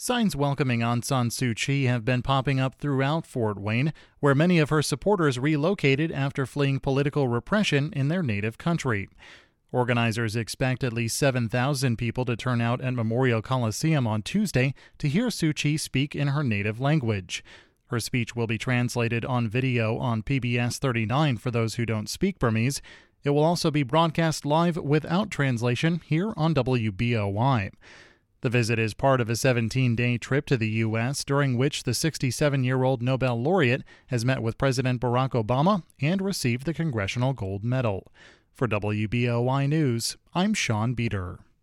Signs welcoming Aung San Suu Kyi have been popping up throughout Fort Wayne, where many of her supporters relocated after fleeing political repression in their native country. Organizers expect at least 7,000 people to turn out at Memorial Coliseum on Tuesday to hear Suu Kyi speak in her native language. Her speech will be translated on video on PBS 39 for those who don't speak Burmese. It will also be broadcast live without translation here on WBOI. The visit is part of a 17-day trip to the U.S., during which the 67-year-old Nobel laureate has met with President Barack Obama and received the Congressional Gold Medal. For WBOI News, I'm Sean Beater.